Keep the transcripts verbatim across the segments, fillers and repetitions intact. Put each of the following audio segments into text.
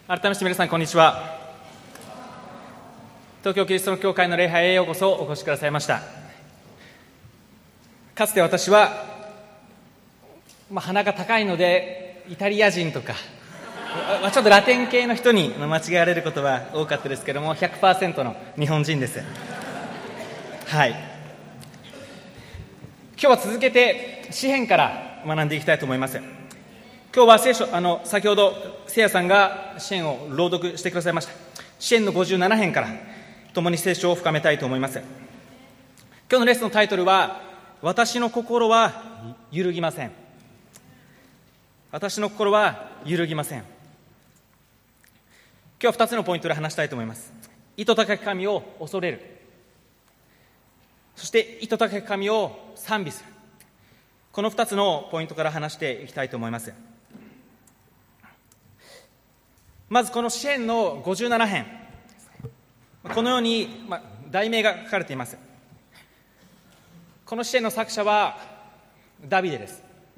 改めまして皆さんこんにちは。東京キリストの教会の礼拝へようこそお越しくださいました。かつて私は、まあ、鼻が高いのでイタリア人とかちょっとラテン系の人に間違われることは多かったですけども ひゃくパーセント の日本人です。はい。今日は続けて詩編から学んでいきたいと思います。今日は聖書、あの先ほどせいやさんが詩編を朗読してくださいました。詩編のごじゅうなな編から共に聖書を深めたいと思います。今日のレッスンのタイトルは、私の心は揺るぎません。私の心は揺るぎません。今日はふたつのポイントで話したいと思います。意図高き神を恐れる、そして意図高き神を賛美する。このふたつのポイントから話していきたいと思います。まずこの詩編のごじゅうなな編、このように、まあ、題名が書かれています。この詩編の作者はダビデです。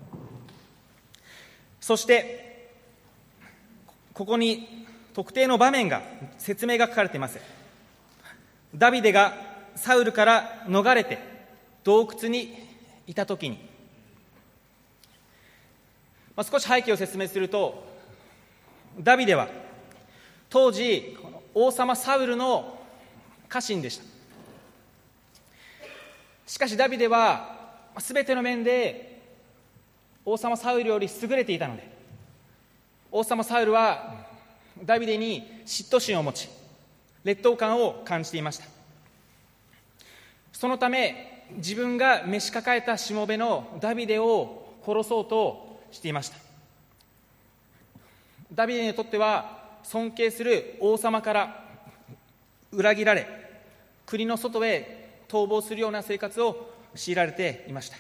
そしてここに特定の場面が、説明が書かれています。ダビデがサウルから逃れて洞窟にいたときに、まあ、少し背景を説明すると、ダビデは当時この王様サウルの家臣でした。しかしダビデはすべての面で王様サウルより優れていたので、王様サウルはダビデに嫉妬心を持ち、劣等感を感じていました。そのため自分が召し抱えたしもべのダビデを殺そうとしていました。ダビデにとっては尊敬する王様から裏切られ、国の外へ逃亡するような生活を強いられていました。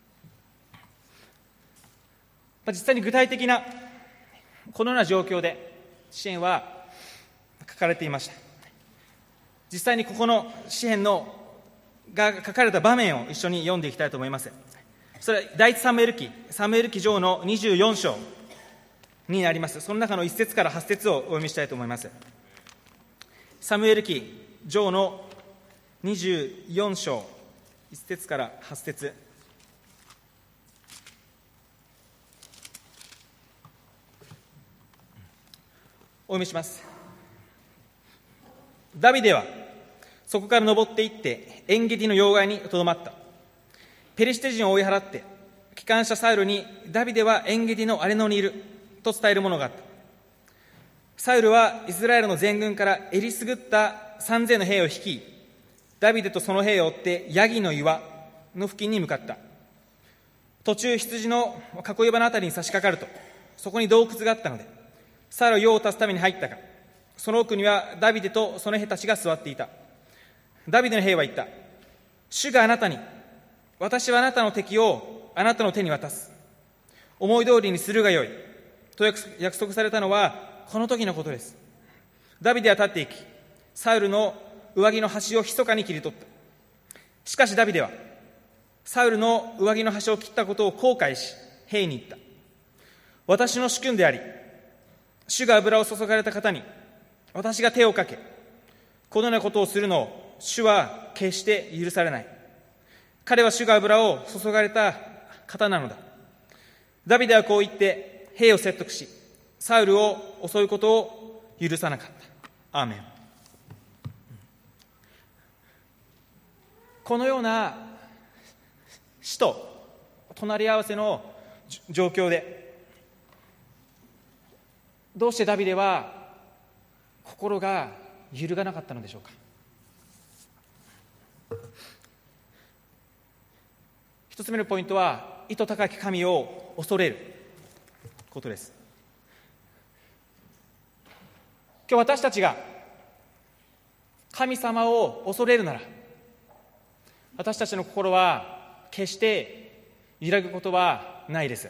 実際に具体的なこのような状況で詩編は書かれていました。実際にここの詩編のが書かれた場面を一緒に読んでいきたいと思います。それは第一サムエル記、サムエル記上のにじゅうよん章になります。その中のいち節からはち節をお読みしたいと思います。サムエル記上のにじゅうよん章いち節からはち節。お読みします。ダビデはそこから登っていってエンゲディの要害にとどまった。ペリシテ人を追い払って帰還したサウルに、ダビデはエンゲディの荒れ野にいると伝えるものがあった。サウルはイスラエルの全軍からえりすぐった三千の兵を率い、ダビデとその兵を追ってヤギの岩の付近に向かった。途中羊の囲い場のあたりに差し掛かると、そこに洞窟があったので、サウルは用を足すために入ったが、その奥にはダビデとその兵たちが座っていた。ダビデの兵は言った。主があなたに、私はあなたの敵をあなたの手に渡す。思い通りにするがよい。と約束されたのはこの時のことです。ダビデは立っていき、サウルの上着の端を密かに切り取った。しかしダビデはサウルの上着の端を切ったことを後悔し、兵に言った。私の主君であり、主が油を注がれた方に私が手をかけ、このようなことをするのを主は決して許されない。彼は主が油を注がれた方なのだ。ダビデはこう言って兵を説得し、サウルを襲うことを許さなかった。アーメン。このような死と隣り合わせの状況で、どうしてダビデは心が揺るがなかったのでしょうか。一つ目のポイントは、意図高き神を恐れることです。今日私たちが神様を恐れるなら、私たちの心は決して揺らぐことはないです。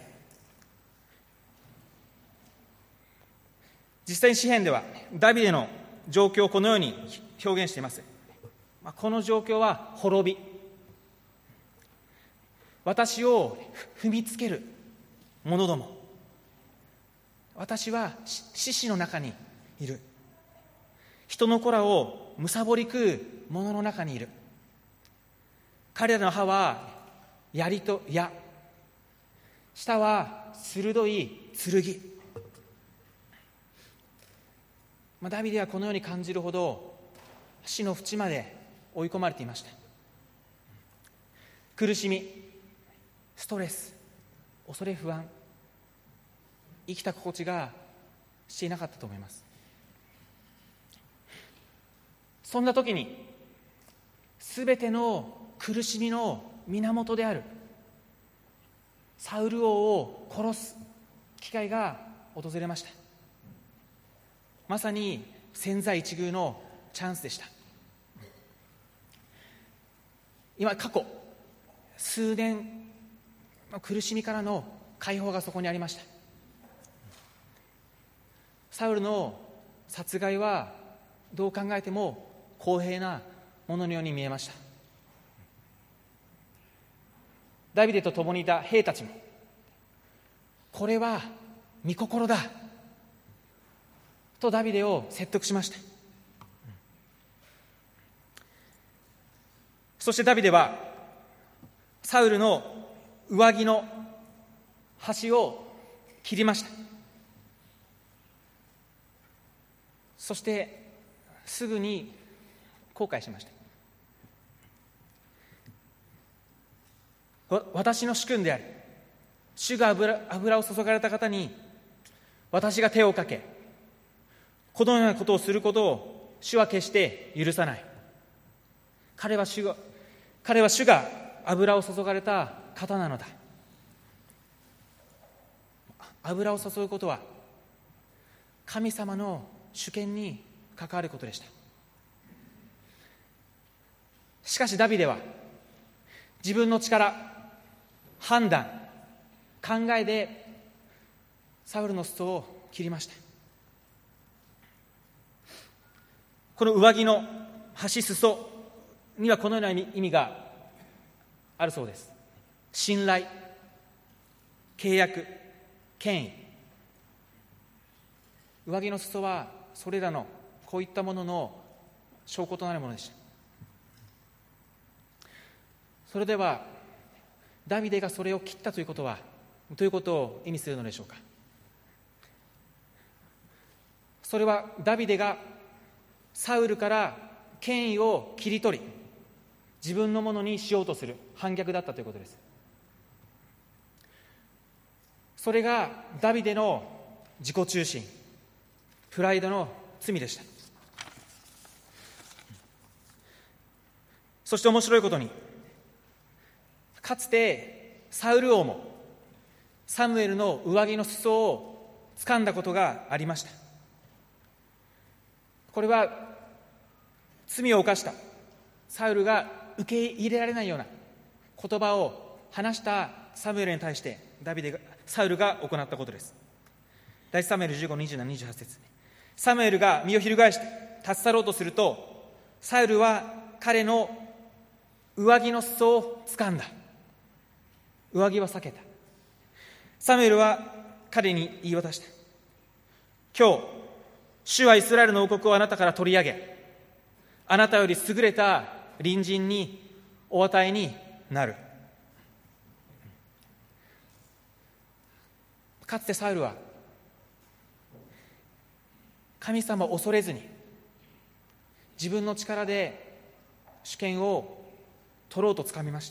実際に詩編ではダビデの状況をこのように表現しています。この状況は滅び、私を踏みつける者ども、私は獅子の中にいる。人の子らを貪り食う者の中にいる。彼らの歯は槍と矢、舌は鋭い剣。まあ、ダビデはこのように感じるほど死の淵まで追い込まれていました。苦しみ、ストレス、恐れ不安、生きた心地がしていなかったと思います。そんな時にすべての苦しみの源であるサウル王を殺す機会が訪れました。まさに千載一遇のチャンスでした。今過去数年の苦しみからの解放がそこにありました。サウルの殺害はどう考えても公平なもののように見えました。ダビデと共にいた兵たちも、これは御心だとダビデを説得しました。そしてダビデはサウルの上着の端を切りました。そしてすぐに後悔しました。私の主君であり、主が 油, 油を注がれた方に私が手をかけ、このようなことをすることを主は決して許さない。彼は主が彼は主が油を注がれた方なのだ。油を注ぐことは神様の主権に関わることでした。しかしダビデは自分の力、判断、考えでサウルの裾を切りました。この上着の端裾にはこのような意味があるそうです。信頼、契約、権威。上着の裾はそれらのこういったものの証拠となるものでした。それではダビデがそれを切ったということはどういうことを意味するのでしょうか。それはダビデがサウルから権威を切り取り自分のものにしようとする反逆だったということです。それがダビデの自己中心、プライドの罪でした。そして面白いことに、かつてサウル王もサムエルの上着の裾を掴んだことがありました。これは罪を犯したサウルが受け入れられないような言葉を話したサムエルに対してダビデがサウルが行ったことです。第一サムエルじゅうご、にじゅうなな、にじゅうはち節。サムエルが身を翻して立ち去ろうとすると、サウルは彼の上着の裾を掴んだ。上着は避けた。サムエルは彼に言い渡した。今日主はイスラエルの王国をあなたから取り上げ、あなたより優れた隣人にお与えになる。かつてサウルは神様を恐れずに自分の力で主権を取ろうとつかみました。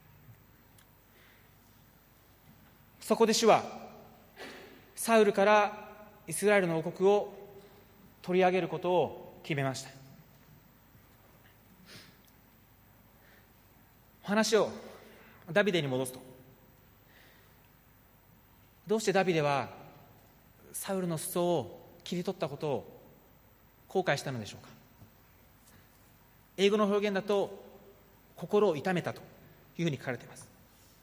そこで主はサウルからイスラエルの王国を取り上げることを決めました。話をダビデに戻すと、どうしてダビデはサウルの裾を切り取ったことを後悔したのでしょうか。英語の表現だと心を痛めたというふうに書かれています。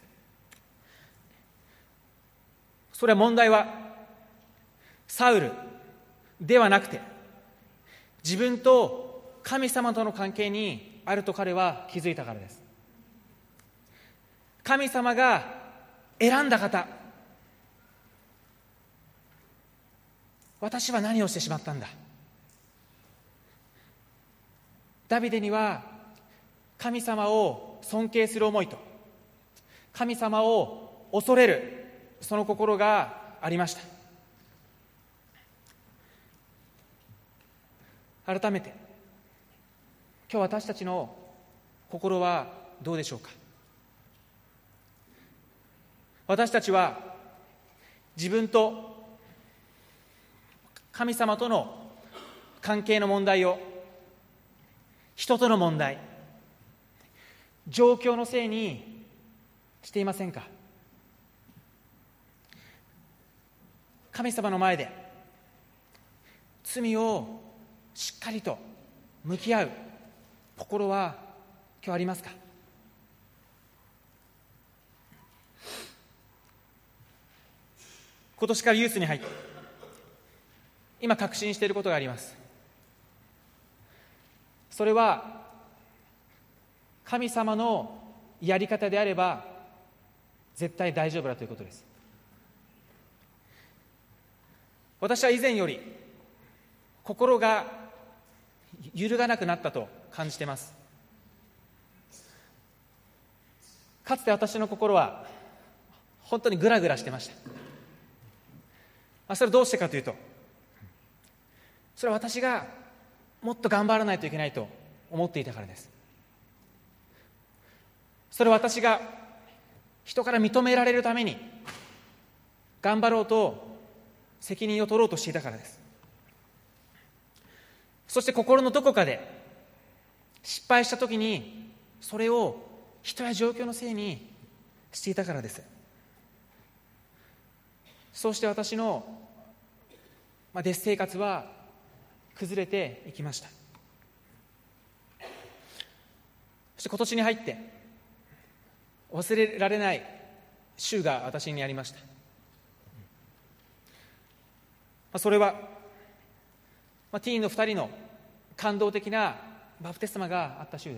それは問題はサウルではなくて自分と神様との関係にあると彼は気づいたからです。神様が選んだ方、私は何をしてしまったんだ、 ダビデには神様を尊敬する思いと神様を恐れるその心がありました。改めて今日私たちの心はどうでしょうか。私たちは自分と神様との関係の問題を人との問題、状況のせいにしていませんか。神様の前で罪をしっかりと向き合う心は今日ありますか。今年からユースに入って今確信していることがあります。それは神様のやり方であれば絶対大丈夫だということです。私は以前より心が揺るがなくなったと感じています。かつて私の心は本当にグラグラしてました。それはどうしてかというと、それは私がもっと頑張らないといけないと思っていたからです。それは私が人から認められるために頑張ろうと責任を取ろうとしていたからです。そして心のどこかで失敗したときにそれを人や状況のせいにしていたからです。そうして私の、まあ、弟子生活は崩れていきました。そして今年に入って忘れられない週が私にありました。それは、まあ、ティーンのふたりの感動的なバプテスマがあった週です。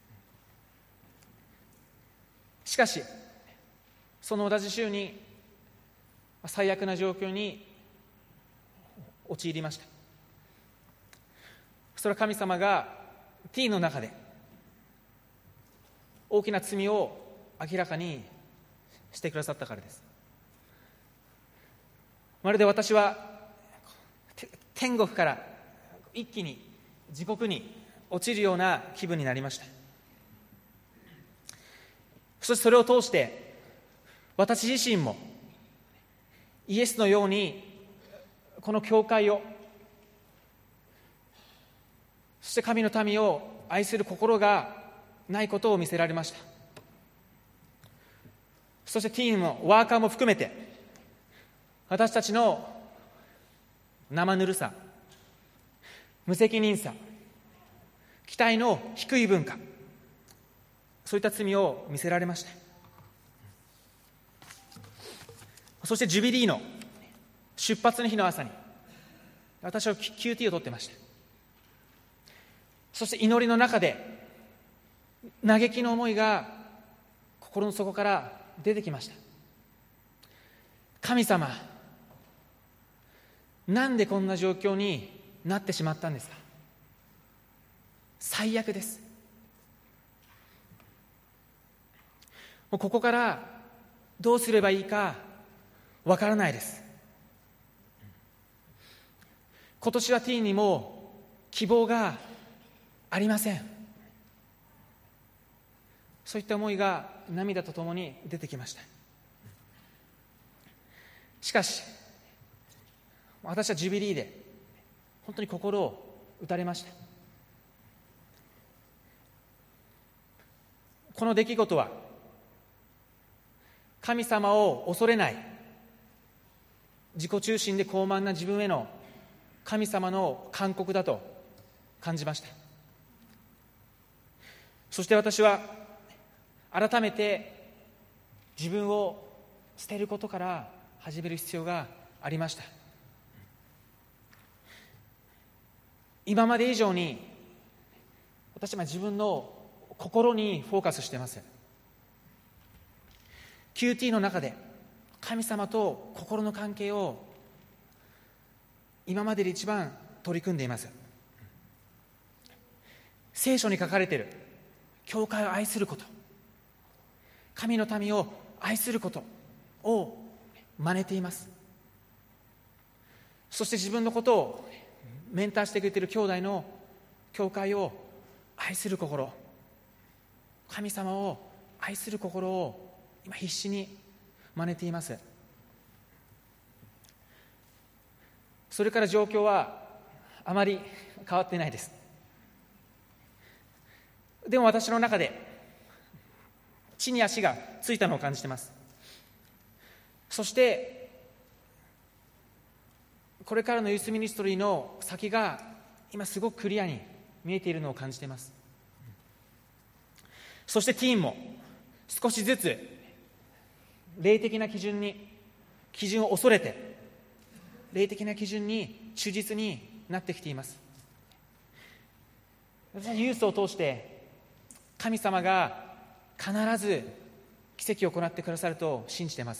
しかしその同じ週に最悪な状況に陥りました。それは神様がティーンの中で大きな罪を明らかにしてくださったからです。まるで私は天国から一気に地獄に落ちるような気分になりました。そしてそれを通して私自身もイエスのようにこの教会を、そして神の民を愛する心がないことを見せられました。そしてティーンもワーカーも含めて私たちの生ぬるさ、無責任さ、期待の低い文化、そういった罪を見せられました。そしてジュビリーの出発の日の朝に私は キューティー を取ってました。そして祈りの中で嘆きの思いが心の底から出てきました。神様、なんでこんな状況になってしまったんですか。最悪です。もうここからどうすればいいかわからないです。今年はティーンにも希望がありません。そういった思いが涙とともに出てきました。しかし私はジュビリーで本当に心を打たれました。この出来事は神様を恐れない自己中心で傲慢な自分への神様の勧告だと感じました。そして私は改めて自分を捨てることから始める必要がありました。今まで以上に私は自分の心にフォーカスしています。 キューティー の中で神様と心の関係を今までで一番取り組んでいます。 聖書に書かれている教会を愛すること、神の民を愛することを真似ています。そして自分のことをメンターしてくれている兄弟の教会を愛する心、神様を愛する心を今必死に真似ています。それから状況はあまり変わっていないです。でも私の中で地に足がついたのを感じています。そしてこれからのユースミニストリーの先が今すごくクリアに見えているのを感じています。そしてティーンも少しずつ霊的な基準に基準を恐れて霊的な基準に忠実になってきています。私はユースを通して神様が必ず奇跡を行ってくださると信じています。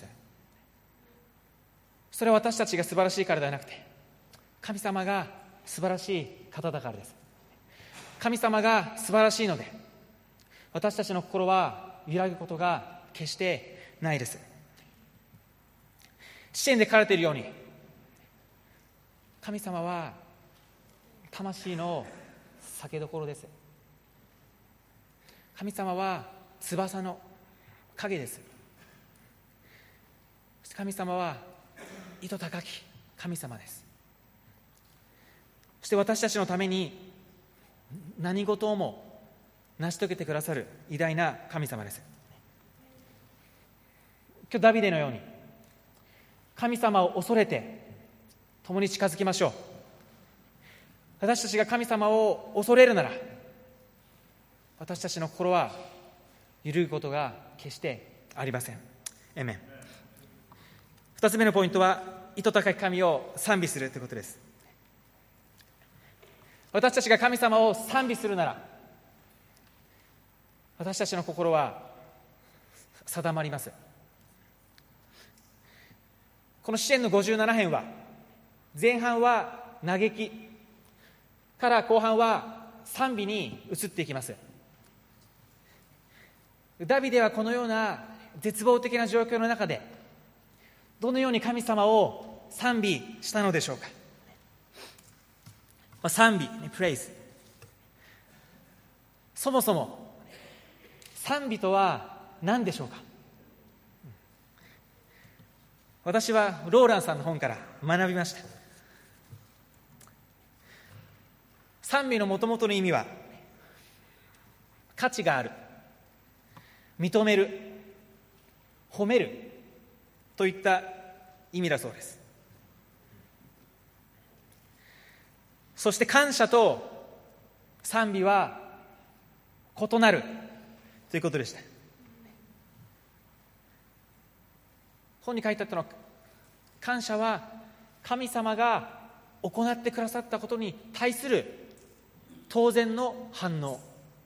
それは私たちが素晴らしいからではなくて、神様が素晴らしい方だからです。神様が素晴らしいので、私たちの心は揺らぐことが決してないです。詩篇で書かれているように、神様は魂の酒どころです。神様は翼の影です。神様は意図高き神様です。そして私たちのために何事をも成し遂げてくださる偉大な神様です。今日ダビデのように神様を恐れて共に近づきましょう。私たちが神様を恐れるなら、私たちの心は揺るぐことが決してありません。アーメン。二つ目のポイントは、意図高き神を賛美するということです。私たちが神様を賛美するなら、私たちの心は定まります。この詩篇のごじゅうなな編は、前半は嘆きから後半は賛美に移っていきます。ダビデはこのような絶望的な状況の中でどのように神様を賛美したのでしょうか。まあ、賛美、プレイズ。そもそも賛美とは何でしょうか。私はローランさんの本から学びました。賛美のもともとの意味は、価値がある、認める、褒めるといった意味だそうです。そして感謝と賛美は異なるということでした。本に書いてあったのは、感謝は神様が行ってくださったことに対する当然の反応、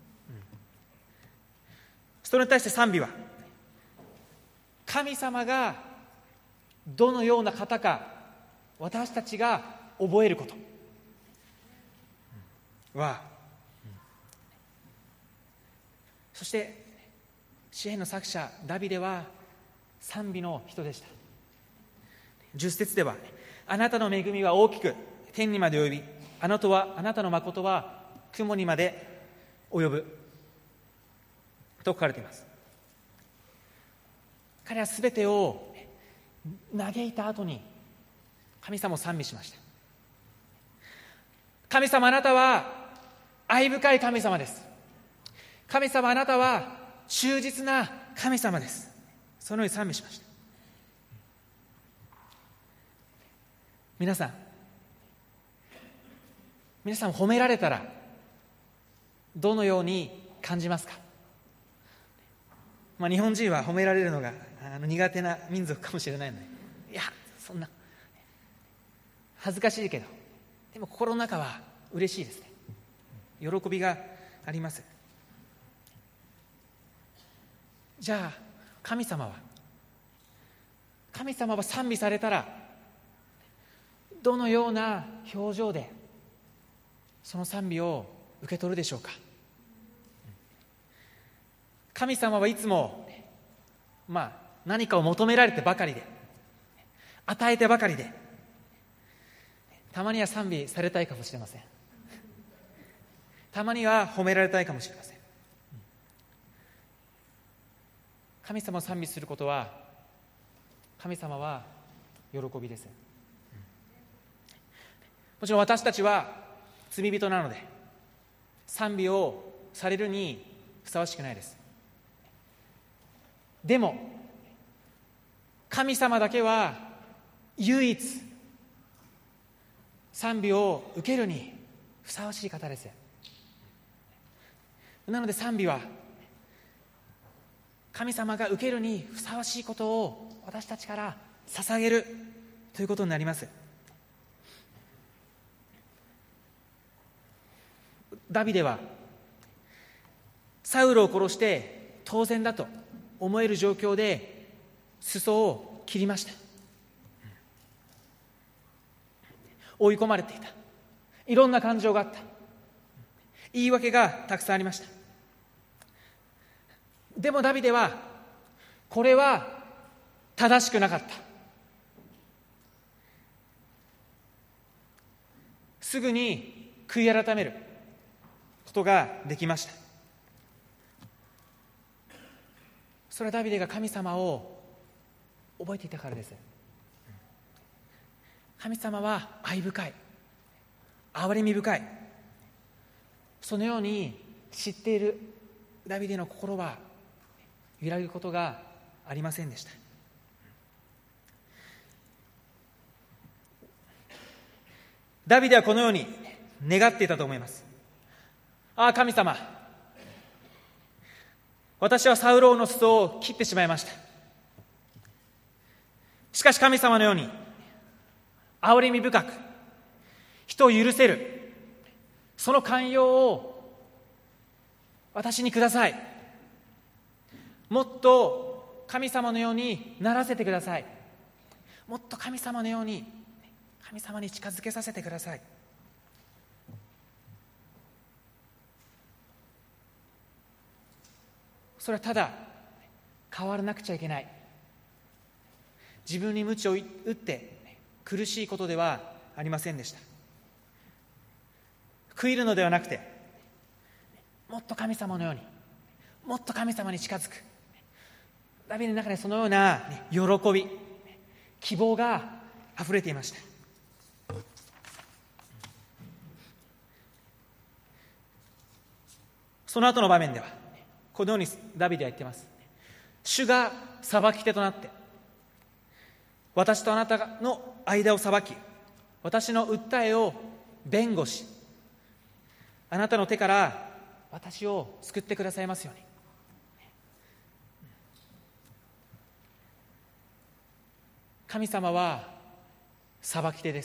それに対して賛美は神様がどのような方か私たちが覚えることは、そして詩篇の作者ダビデは賛美の人でした。じゅっ節では、あなたの恵みは大きく天にまで及び、あなたはあなたの誠は雲にまで及ぶと書かれています。彼はすべてを嘆いた後に神様を賛美しました。神様、あなたは愛深い神様です。神様、あなたは忠実な神様です。そのように賛美しました。皆さん皆さん褒められたらどのように感じますか。まあ、日本人は褒められるのがあの苦手な民族かもしれないので、いやそんな恥ずかしいけど、でも心の中は嬉しいですね。喜びがあります。じゃあ神様は神様は賛美されたらどのような表情でその賛美を受け取るでしょうか。 神様はいつも、まあ、何かを求められてばかりで、与えてばかりで、たまには賛美されたいかもしれません。たまには褒められたいかもしれません。神様を賛美することは、神様は喜びです。もちろん私たちは罪人なので、賛美をされるにふさわしくないです。でも神様だけは唯一賛美を受けるにふさわしい方です。なので賛美は神様が受けるにふさわしいことを私たちから捧げるということになります。ダビデはサウルを殺して当然だと思える状況で裾を切りました。追い込まれていた。いろんな感情があった。言い訳がたくさんありました。でもダビデはこれは正しくなかった。すぐに悔い改めることができました。それはダビデが神様を覚えていたからです。神様は愛深い、憐れみ深い。そのように知っているダビデの心は揺らぐことがありませんでした。ダビデはこのように願っていたと思います。ああ、神様、私はサウル王の裾を切ってしまいました。しかし神様のように憐れみ深く人を許せる、その寛容を私にください。もっと神様のようにならせてください。もっと神様のように神様に近づけさせてください。それはただ変わらなくちゃいけない、自分に鞭を打って苦しいことではありませんでした。悔いるのではなくて、もっと神様のように、もっと神様に近づく。ダビデの中でそのような喜び、希望があふれていました。その後の場面ではこのようにダビデは言っています。主が裁き手となって私とあなたの間を裁き、私の訴えを弁護し、あなたの手から私を救ってくださいますように。神様は裁き手です。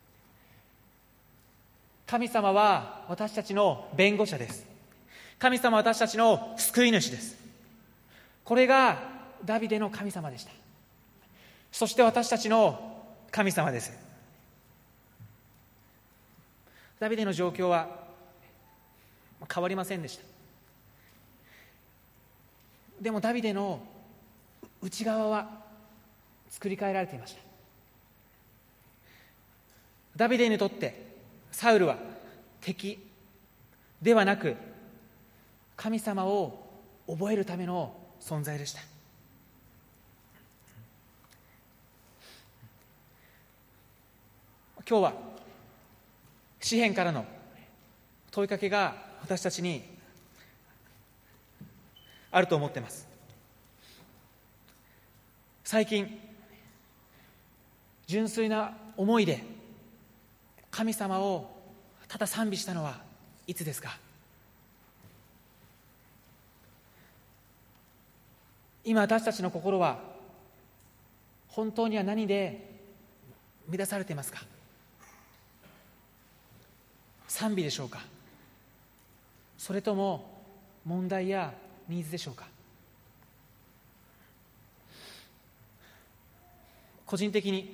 神様は私たちの弁護者です。神様は私たちの救い主です。これがダビデの神様でした。そして私たちの神様です。ダビデの状況は変わりませんでした。でもダビデの内側は作り変えられていました。ダビデにとってサウルは敵ではなく、神様を覚えるための存在でした。今日は詩篇からの問いかけが私たちにあると思っています。最近純粋な思いで神様をただ賛美したのはいつですか？今私たちの心は本当には何で満たされていますか？賛美でしょうか？それとも問題やニーズでしょうか？個人的に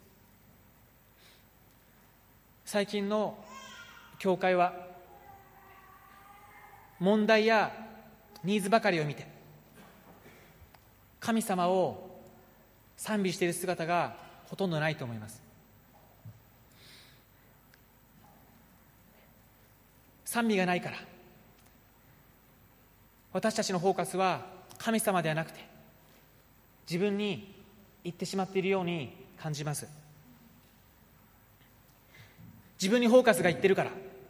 最近の教会は問題やニーズばかりを見て神様を賛美している姿がほとんどないと思います。賛美がないから私たちのフォーカスは神様ではなくて自分に行ってしまっているように感じます。自分にフォーカスがいってるから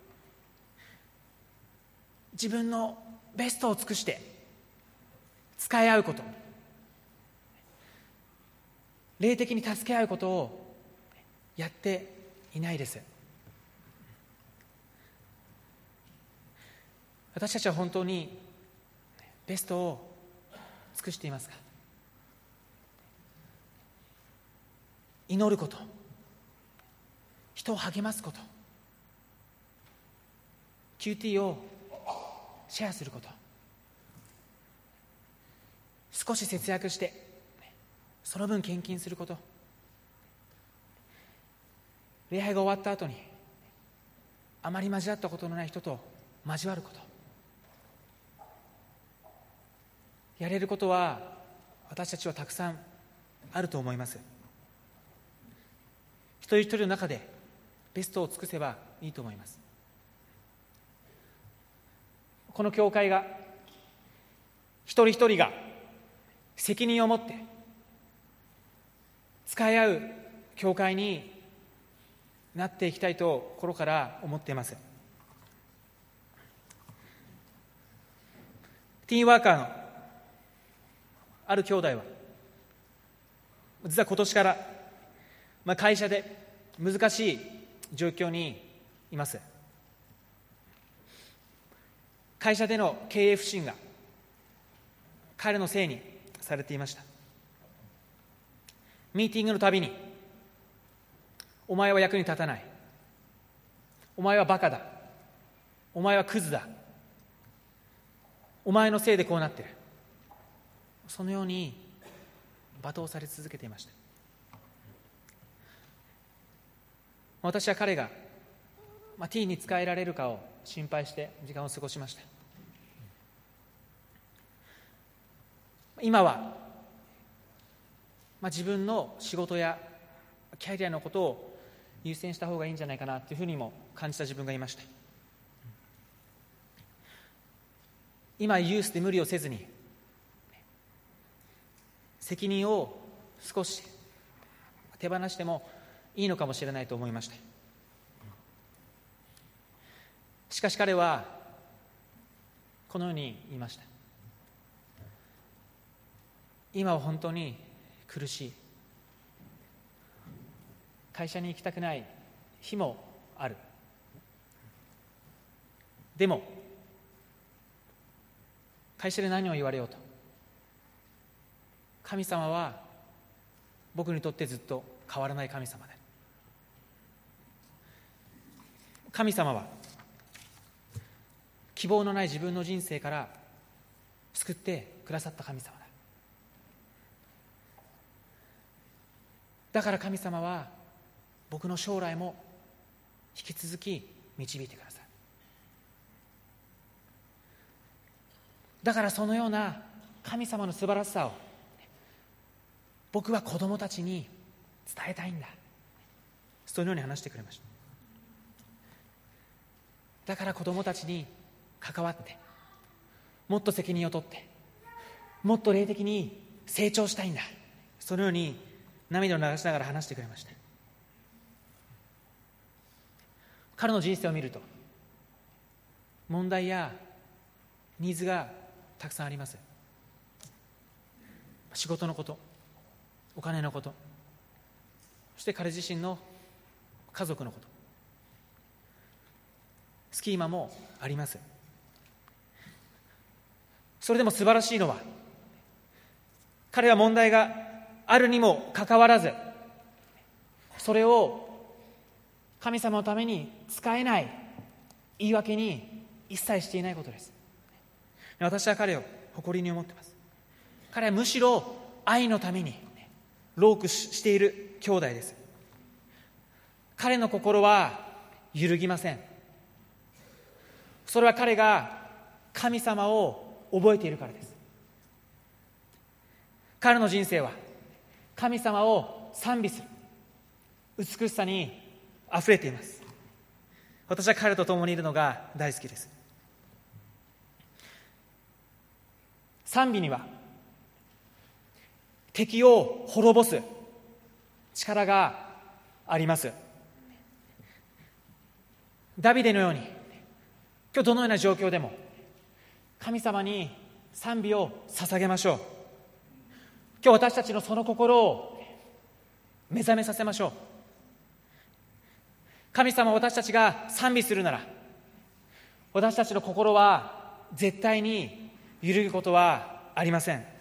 自分のベストを尽くして使い合うこと、霊的に助け合うことをやっていないです。私たちは本当にベストを尽くしていますか？祈ること、人を励ますこと、キューティー をシェアすること、少し節約してその分献金すること、礼拝が終わった後にあまり交わったことのない人と交わること、やれることは私たちはたくさんあると思います。一人一人の中でベストを尽くせばいいと思います。この教会が一人一人が責任を持って使い合う教会になっていきたいと心から思っています。ティーンワーカーのある兄弟は実は今年から、まあ、会社で難しい状況にいます。会社での経営不振が彼のせいにされていました。ミーティングのたびにお前は役に立たない、お前はバカだ、お前はクズだ、お前のせいでこうなっている、そのように罵倒され続けていました。私は彼が、まあ、ティーンに使えられるかを心配して時間を過ごしました。今は、まあ、自分の仕事やキャリアのことを優先した方がいいんじゃないかなというふうにも感じた自分がいました。今ユースで無理をせずに責任を少し手放してもいいのかもしれないと思いました。しかし彼はこのように言いました。今は本当に苦しい、会社に行きたくない日もある。でも会社で何を言われようと、神様は僕にとってずっと変わらない神様で、神様は希望のない自分の人生から救ってくださった神様だ。だから神様は僕の将来も引き続き導いてください。だからそのような神様の素晴らしさを僕は子供たちに伝えたいんだ、そのように話してくれました。だから子供たちに関わってもっと責任を取ってもっと霊的に成長したいんだ、そのように涙を流しながら話してくれました。彼の人生を見ると問題やニーズがたくさんあります。仕事のこと、お金のこと、そして彼自身の家族のこと、スキーマもあります。それでも素晴らしいのは、彼は問題があるにもかかわらずそれを神様のために使えない言い訳に一切していないことです。私は彼を誇りに思っています。彼はむしろ愛のために労苦している兄弟です。彼の心は揺るぎません。それは彼が神様を覚えているからです。彼の人生は神様を賛美する美しさにあふれています。私は彼と共にいるのが大好きです。賛美には敵を滅ぼす力があります。ダビデのように今日どのような状況でも神様に賛美を捧げましょう。今日私たちのその心を目覚めさせましょう。神様を私たちが賛美するなら、私たちの心は絶対に揺るぐことはありません。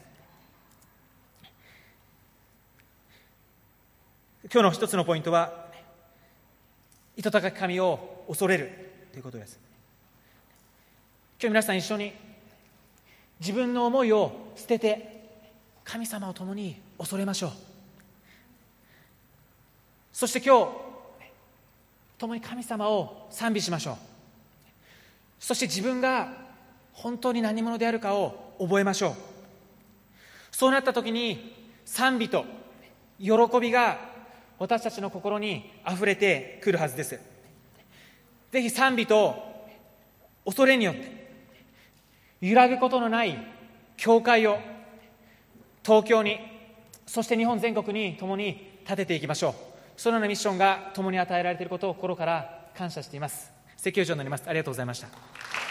今日の一つのポイントは、糸高き神を恐れるということです。今日皆さん一緒に自分の思いを捨てて神様を共に恐れましょう。そして今日共に神様を賛美しましょう。そして自分が本当に何者であるかを覚えましょう。そうなった時に賛美と喜びが私たちの心にあふれてくるはずです。ぜひ賛美と恐れによって揺らぐことのない教会を東京に、そして日本全国に共に立てていきましょう。そのようなミッションが共に与えられていることを心から感謝しています。説教以上になります。ありがとうございました。